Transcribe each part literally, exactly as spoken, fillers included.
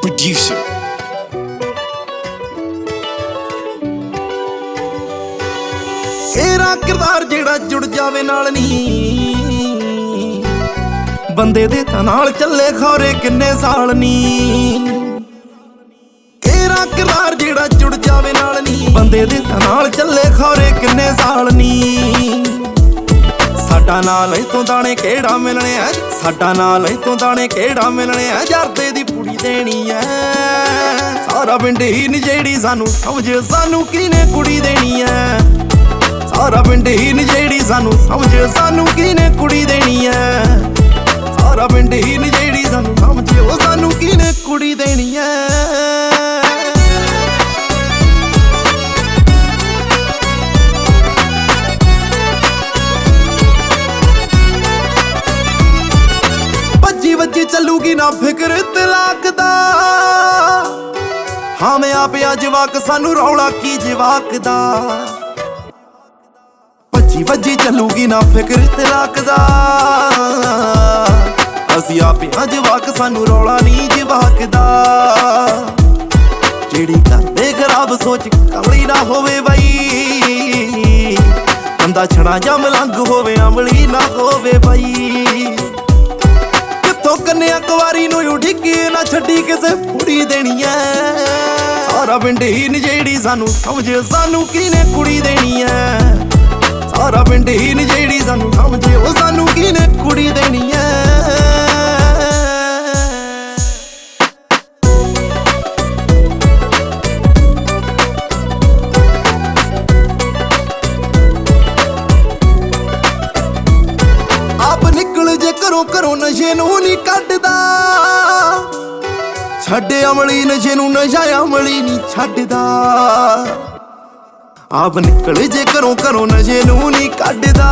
producer. तेरा किरदार जेड़ा जुड़ जावे नाल नी बंदे दे तां नाल चले खौरे किन्ने साल नी। तेरा किरदार जेड़ा जुड़ जावे नाल नी बंदे दे तां नाल चले खौरे किन्ने साल नी। साडा नाल इतों दाने केड़ा मिलने है, साडा नाल इतों दाने केड़ा मिलने है, जरदे दी पुड़ी देनी है। सारा पिंड ही नजेड़ी सानू समझ सानू किने कुड़ी देनी है। सारा पिंड ही नजेड़ी सानू समझ सानू किने कुड़ी देनी है। सारा पिंड ही नजेड़ी सानू समझ ओ सानू किने कुड़ी देनी है। भज्जी भज्जी चलूगी ना फिक्र तलाक दा, हाँ मैं आप जवाक सानू रौला की जवाक दा। भज्जी भज्जी चलूगी ना फिक्र तलाक दा, असी आप जवाक सानू रौला नी जवाक दा। जेड़ी करदे खराब सोच कमली ना होवे बई, बंदा छड़ा जा मलंग होवे अमली ना होवे बई। कित्थों कन्या कुवारी नूं उडिकी ना छड्डी किसे कुड़ी देनी है। सारा पिंड ही नजेड़ी सानू समझ सानू किने कुड़ी देनी है। सारा पिंड ही नजेड़ी सानू समझ ओ सानू किने कुड़ी देनी है। आप निकल जे करो करो नशे नूं नी कड्डदा, छड्डे अमली नशे नूं नशा अमली नी छड्डदा। आप निकल जे करो करो नशे नूं नी कड्डदा,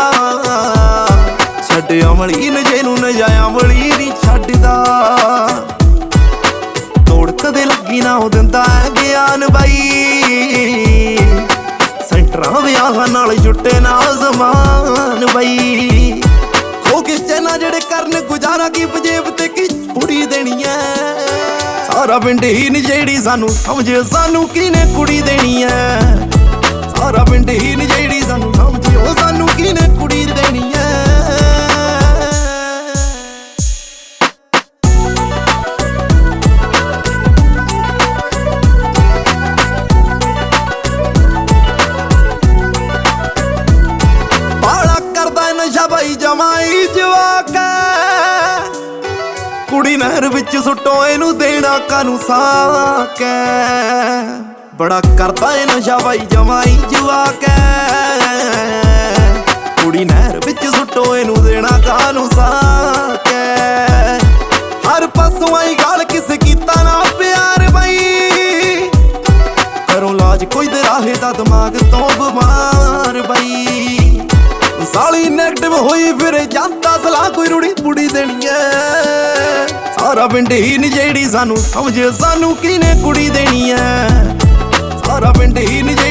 छड्डे अमली नशे नूं नशा अमली नी छड्डदा। तोड़ कदे लगी ना ओ दिंदा है ज्ञान बई, सेंटरां विआहां नाल जुट्टे ना ज़मान बई। खो किस्ते ना जेड़े करन गुजारा की पजेब ते की कुड़ी देनी है। सारा पिंड ही नजेड़ी सानू समझ सानू किने कुड़ी देनी है। सारा पिंड ही नजेड़ी सानू समझ ओ सानू किने कुड़ी देनी है। बाला करदा नशा भाई जमाई जवाक, कुड़ी नहर विच सुट्टो इनू देना कानू साक। बड़ा करदा है नशा भाई जमाई जवाक, कुड़ी नहर विच सुट्टो इनू देना कानू साक। हर पासों आई गाल किस कीता ना प्यार बई, करो लाज कोई दराहे दा दिमाग तो बीमार बई। साली नेगटिव होई फिर जानता सलाह कोई रुड़ी पुड़ी देनी है। सारा पिंड ही नजेड़ी सानू समझ सानू किने कुड़ी देनी है। सारा पिंड ही